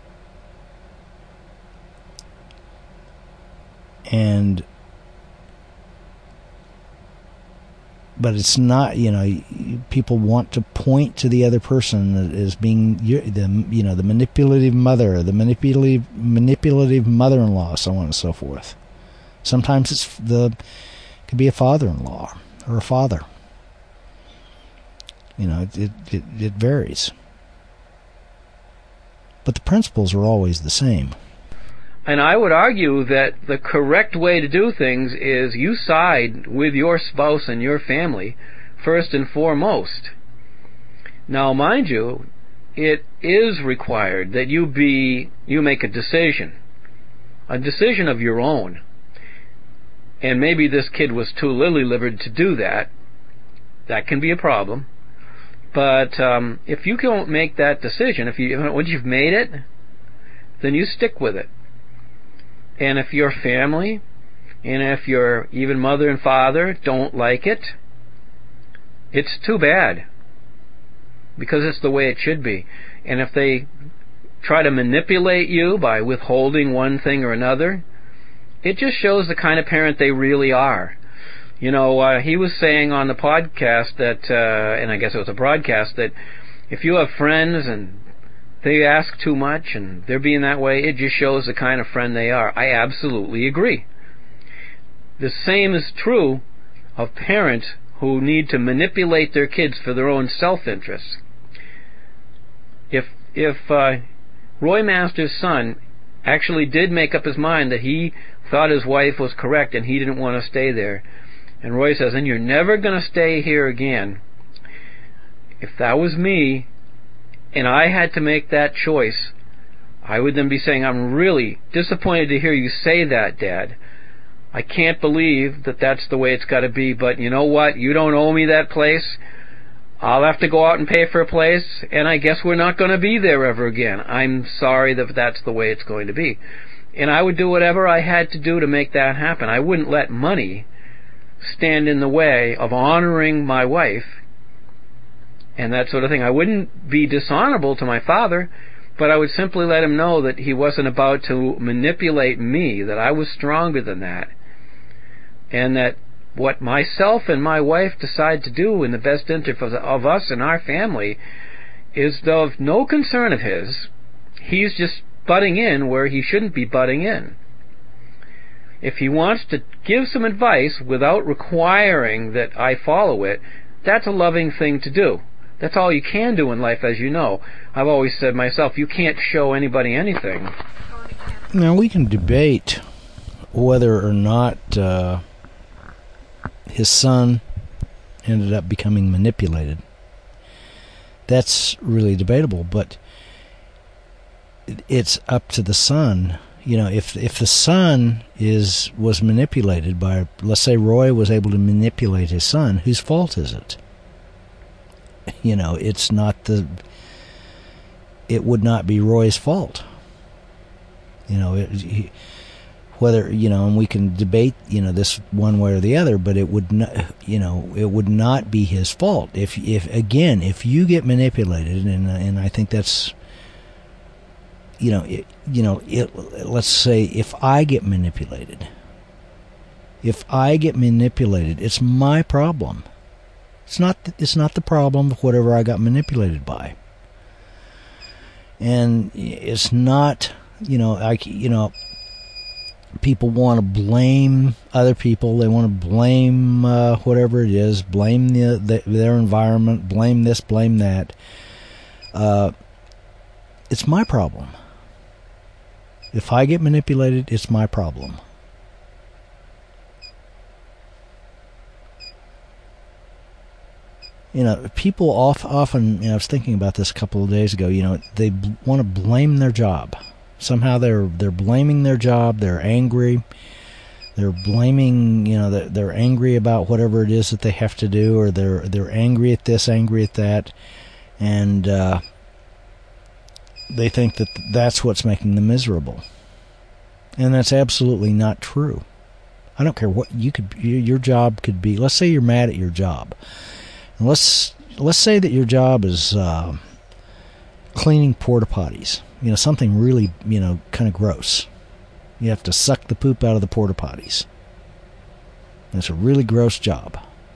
But it's not, you know, people want to point to the other person as being the manipulative mother, the manipulative mother-in-law, so on and so forth. Sometimes it could be a father-in-law or a father. You know, it varies. But the principles are always the same. And I would argue that the correct way to do things is you side with your spouse and your family first and foremost. Now, mind you, it is required that you make a decision of your own. And maybe this kid was too lily-livered to do that. That can be a problem. But if you don't make that decision, once you've made it, then you stick with it. And if your family, and if your even mother and father don't like it, it's too bad. Because it's the way it should be. And if they try to manipulate you by withholding one thing or another, it just shows the kind of parent they really are. You know, he was saying on the podcast that, and I guess it was a broadcast, that if you have friends and they ask too much and they're being that way, it just shows the kind of friend they are. I absolutely agree. The same is true of parents who need to manipulate their kids for their own self-interest. If Roy Masters' son actually did make up his mind that he thought his wife was correct and he didn't want to stay there, and Roy says, and you're never going to stay here again, if that was me, and I had to make that choice, I would then be saying, I'm really disappointed to hear you say that, Dad. I can't believe that that's the way it's got to be, but you know what? You don't owe me that place. I'll have to go out and pay for a place, and I guess we're not going to be there ever again. I'm sorry that that's the way it's going to be. And I would do whatever I had to do to make that happen. I wouldn't let money stand in the way of honoring my wife and that sort of thing. I wouldn't be dishonorable to my father, but I would simply let him know that he wasn't about to manipulate me, that I was stronger than that, and that what myself and my wife decide to do in the best interest of us and our family is of no concern of his. He's just butting in where he shouldn't be butting in. If he wants to give some advice without requiring that I follow it, that's a loving thing to do. That's all you can do in life, as you know. I've always said myself, you can't show anybody anything. Now, we can debate whether or not his son ended up becoming manipulated. that's really debatable. But it's up to the son. If the son was manipulated by, let's say Roy was able to manipulate his son, whose fault is it? It's not it would not be Roy's fault. Whether, and we can debate, this one way or the other, but it would not, it would not be his fault. If you get manipulated, and I think that's, let's say if I get manipulated, it's my problem. It's not the problem of whatever I got manipulated by. And it's not, people want to blame other people. They want to blame whatever it is, blame their environment, blame this, blame that. It's my problem. If I get manipulated, it's my problem. People often, I was thinking about this a couple of days ago, they want to blame their job. Somehow they're blaming their job, they're angry, they're blaming, they're angry about whatever it is that they have to do, or they're angry at this, angry at that, and they think that that's what's making them miserable. And that's absolutely not true. I don't care what your job could be. Let's say you're mad at your job. And let's say that your job is cleaning porta potties. Something really, kind of gross. You have to suck the poop out of the porta potties. It's a really gross job.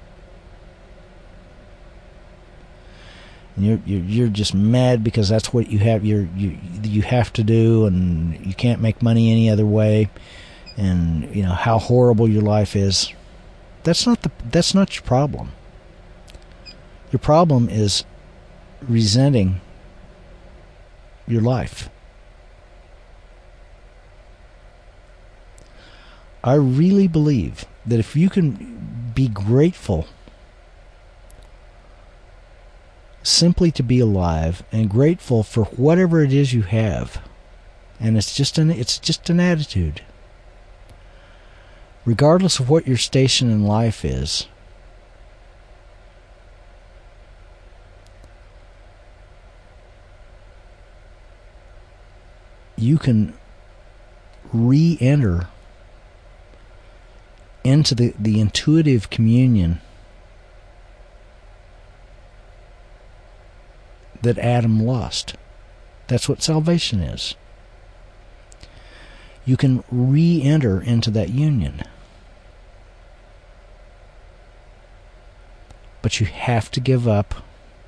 And you're just mad because that's what you have you have to do, and you can't make money any other way, and how horrible your life is. That's not your problem. Your problem is resenting your life. I really believe that if you can be grateful simply to be alive, and grateful for whatever it is you have, and it's just an attitude, regardless of what your station in life is, you can re-enter into the intuitive communion that Adam lost. That's what salvation is. You can re-enter into that union. But you have to give up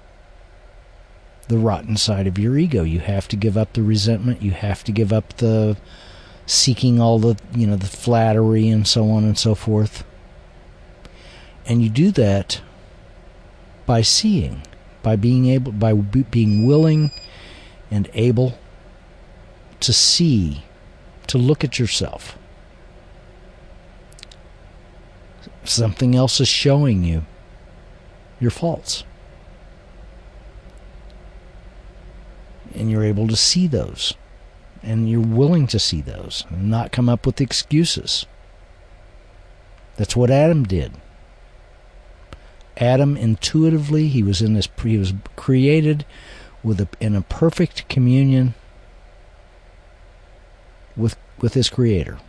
the rotten side of your ego. You have to give up the resentment. You have to give up the seeking all the, the flattery and so on and so forth. And you do that by seeing, by being willing and able to see, to look at yourself. Something else is showing you your faults. And you're able to see those. And you're willing to see those and not come up with excuses. That's what Adam did. Adam intuitively, he was created in a perfect communion with his Creator.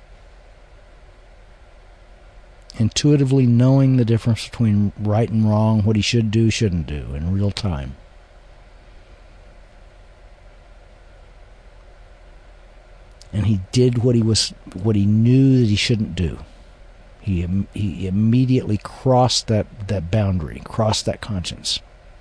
Intuitively knowing the difference between right and wrong, what he should do, shouldn't do in real time. And he did what he knew that he shouldn't do. He immediately crossed that boundary, crossed that conscience.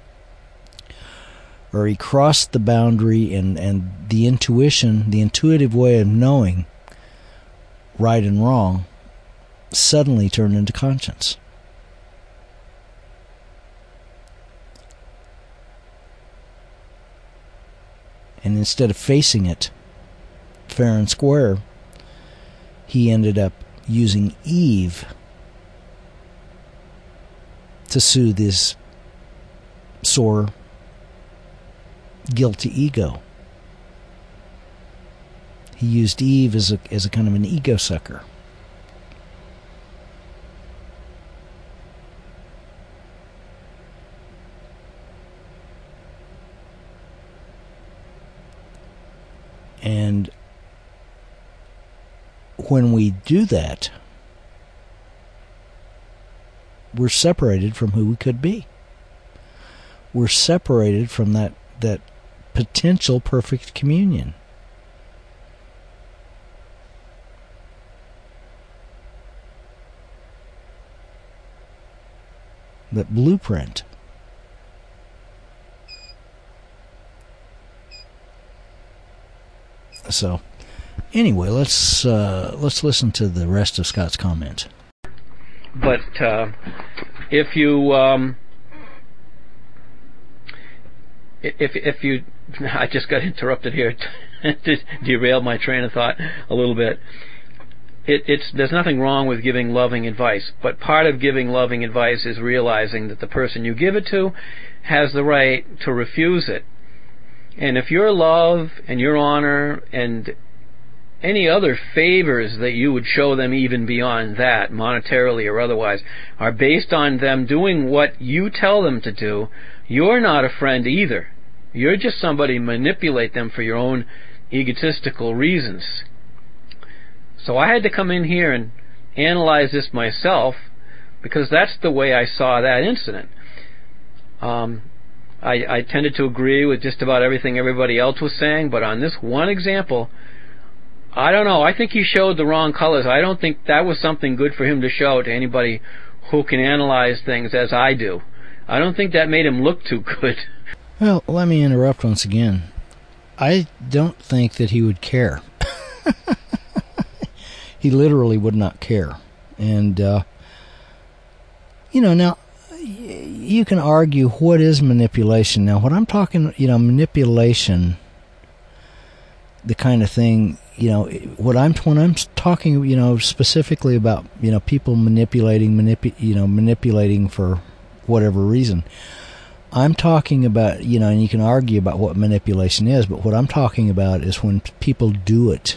Or he crossed the boundary, and the intuition, the intuitive way of knowing right and wrong suddenly turned into conscience. And instead of facing it fair and square, he ended up using Eve to soothe his sore guilty ego. He used Eve as a kind of an ego sucker. And when we do that, we're separated from who we could be. We're separated from that potential perfect communion. That blueprint. So, anyway, let's listen to the rest of Scott's comment. But if you I just got interrupted here to derail my train of thought a little bit. There's nothing wrong with giving loving advice, but part of giving loving advice is realizing that the person you give it to has the right to refuse it. And if your love and your honor and any other favors that you would show them even beyond that, monetarily or otherwise, are based on them doing what you tell them to do, you're not a friend either. You're just somebody to manipulate them for your own egotistical reasons. So I had to come in here and analyze this myself, because that's the way I saw that incident. I tended to agree with just about everything everybody else was saying, but on this one example, I don't know. I think he showed the wrong colors. I don't think that was something good for him to show to anybody who can analyze things as I do. I don't think that made him look too good. Well, let me interrupt once again. I don't think that he would care. He literally would not care. And, now, you can argue what is manipulation. Now, what I'm talking, manipulation, the kind of thing, when I'm talking, specifically about, people manipulating for whatever reason, I'm talking about, and you can argue about what manipulation is, but what I'm talking about is when people do it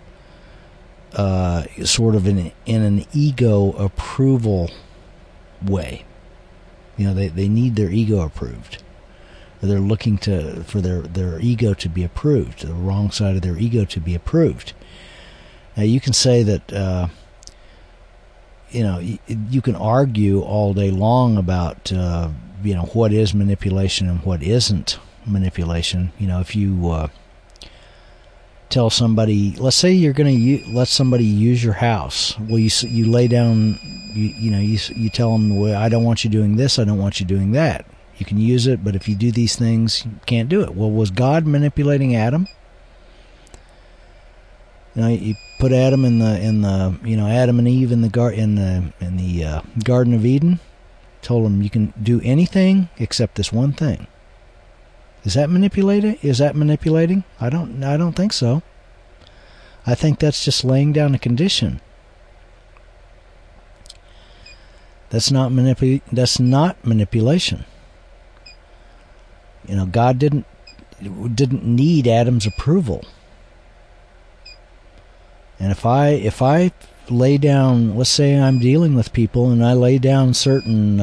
sort of in an ego approval way. They need their ego approved. They're looking for their ego to be approved, the wrong side of their ego to be approved. Now, you can say that, you can argue all day long about, what is manipulation and what isn't manipulation. If you tell somebody, let's say you're going to let somebody use your house. Well, you lay down, you tell them, well, I don't want you doing this, I don't want you doing that. You can use it, but if you do these things, you can't do it. Well, was God manipulating Adam? You put Adam in the Adam and Eve in the Garden of Eden. Told them you can do anything except this one thing. Is that manipulating? I don't think so. I think that's just laying down a condition. That's not manipulation. God didn't need Adam's approval. And if I lay down, let's say I'm dealing with people and I lay down certain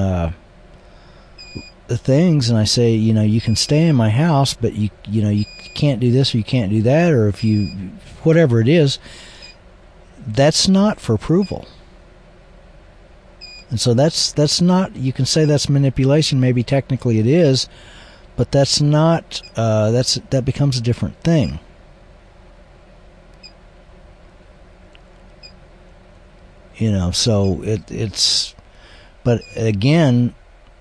things and I say, you can stay in my house, but you can't do this or you can't do that, or if you, whatever it is, that's not for approval. And so that's not, you can say that's manipulation, maybe technically it is, but that's not, that becomes a different thing. So it's, but again,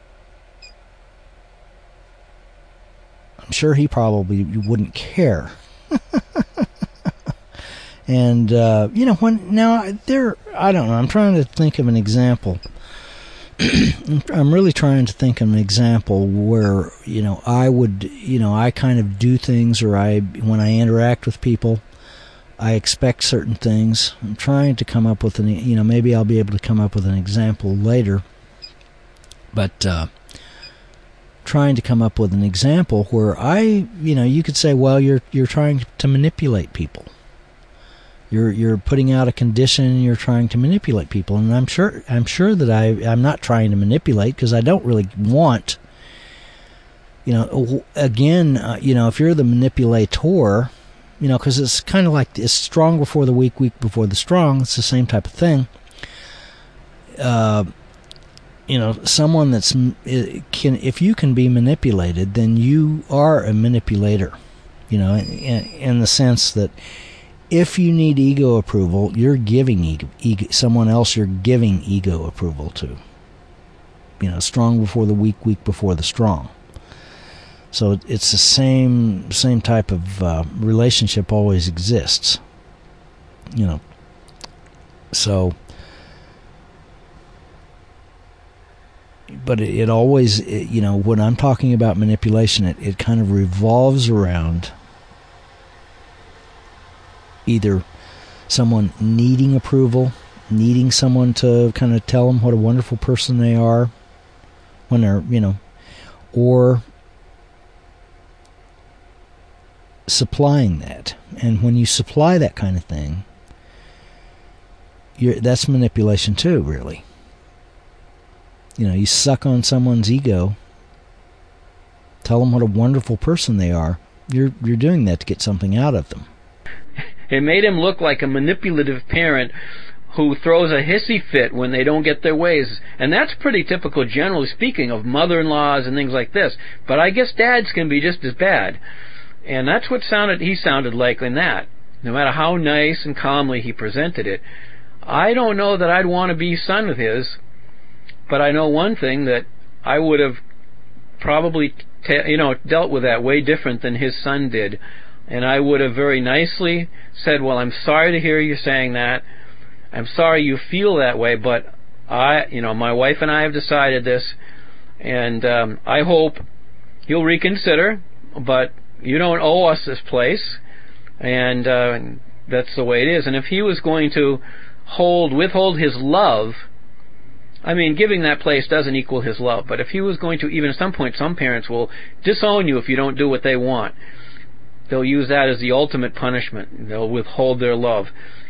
I'm sure he probably wouldn't care. And, I don't know, I'm trying to think of an example. I'm really trying to think of an example where, I would, I kind of do things, or when I interact with people, I expect certain things. I'm trying to come up with maybe I'll be able to come up with an example later. But, trying to come up with an example where you could say, well, you're trying to manipulate people. You're putting out a condition and you're trying to manipulate people. And I'm sure that I'm not trying to manipulate, because I don't really want, if you're the manipulator, because it's kind of like it's strong before the weak, weak before the strong. It's the same type of thing. Someone if you can be manipulated, then you are a manipulator, in the sense that if you need ego approval, you're giving ego someone else, you're giving ego approval to. Strong before the weak, weak before the strong. So it's the same type of relationship always exists. So, but it always, when I'm talking about manipulation, it kind of revolves around either someone needing approval, needing someone to kind of tell them what a wonderful person they are when they're, or supplying that. And when you supply that kind of thing, that's manipulation too, really. You suck on someone's ego, tell them what a wonderful person they are. You're doing that to get something out of them. It made him look like a manipulative parent who throws a hissy fit when they don't get their ways. And that's pretty typical, generally speaking, of mother-in-laws and things like this. But I guess dads can be just as bad. And that's what he sounded like in that. No matter how nice and calmly he presented it. I don't know that I'd want to be son of his, but I know one thing, that I would have probably dealt with that way different than his son did. And I would have very nicely said, well, I'm sorry to hear you saying that. I'm sorry you feel that way, but my wife and I have decided this, and I hope you'll reconsider, but you don't owe us this place, and that's the way it is. And if he was going to withhold his love, giving that place doesn't equal his love, but if he was going to, even at some point, some parents will disown you if you don't do what they want. They'll use that as the ultimate punishment. They'll withhold their love.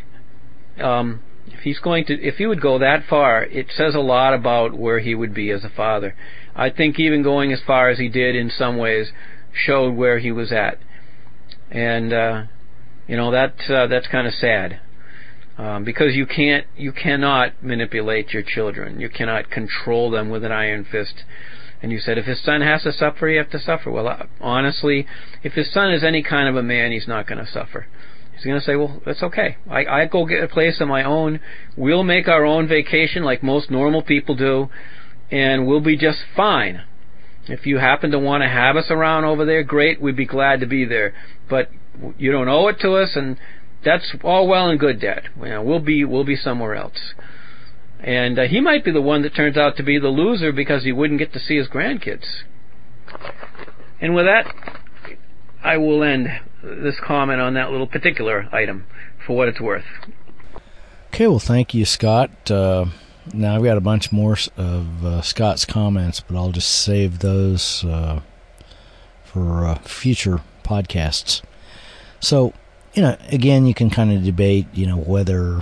If he would go that far, it says a lot about where he would be as a father. I think even going as far as he did in some ways showed where he was at. And that's kind of sad. Because you cannot manipulate your children. You cannot control them with an iron fist. And you said if his son has to suffer, he has to suffer. Well, honestly, if his son is any kind of a man, he's not going to suffer. He's going to say, well, that's okay. I go get a place of my own. We'll make our own vacation like most normal people do, and we'll be just fine. If you happen to want to have us around over there, great, we'd be glad to be there. But you don't owe it to us, and that's all well and good, Dad. We'll be somewhere else. And he might be the one that turns out to be the loser because he wouldn't get to see his grandkids. And with that, I will end this comment on that little particular item for what it's worth. Okay, well, thank you, Scott. Now I've got a bunch more of Scott's comments, but I'll just save those for future podcasts. So, again, you can kind of debate, whether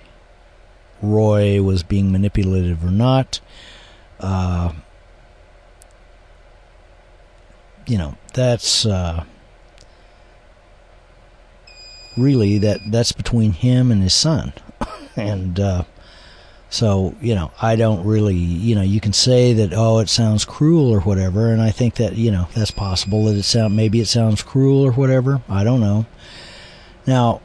Roy was being manipulative or not. That's really that's between him and his son. And so, I don't really, you can say that, it sounds cruel or whatever, and I think that, that's possible that maybe it sounds cruel or whatever. I don't know. Now,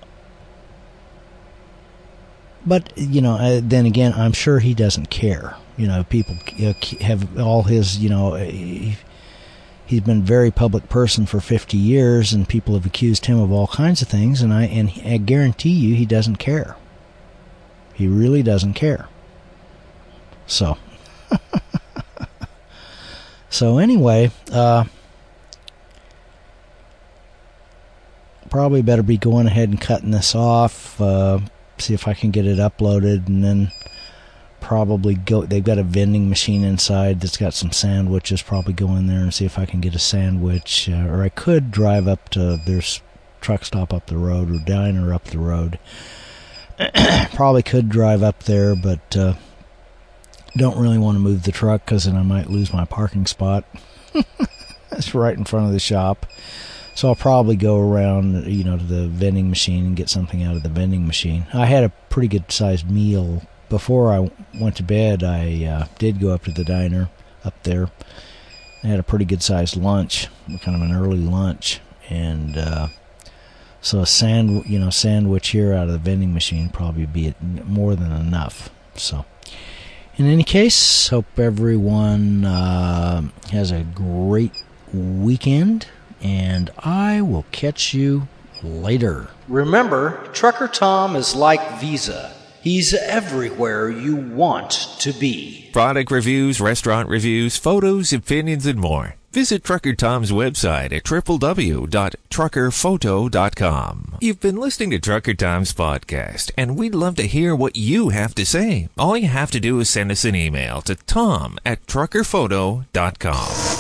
but, then again, I'm sure he doesn't care. People have all his, he's been a very public person for 50 years, and people have accused him of all kinds of things, and I guarantee you he doesn't care. He really doesn't care. So, anyway, probably better be going ahead and cutting this off, see if I can get it uploaded, and then probably go. They've got a vending machine inside that's got some sandwiches. Probably go in there and see if I can get a sandwich. Or I could drive up to there's truck stop up the road or diner up the road. Probably could drive up there, but don't really want to move the truck because then I might lose my parking spot. That's right in front of the shop. So I'll probably go around, to the vending machine and get something out of the vending machine. I had a pretty good-sized meal. Before I went to bed, I did go up to the diner up there. I had a pretty good-sized lunch, kind of an early lunch. And so a sandwich here out of the vending machine probably be more than enough. So in any case, hope everyone has a great weekend. And I will catch you later. Remember, Trucker Tom is like Visa. He's everywhere you want to be. Product reviews, restaurant reviews, photos, opinions, and more. Visit Trucker Tom's website at www.truckerphoto.com. You've been listening to Trucker Tom's podcast, and we'd love to hear what you have to say. All you have to do is send us an email to tom@truckerphoto.com.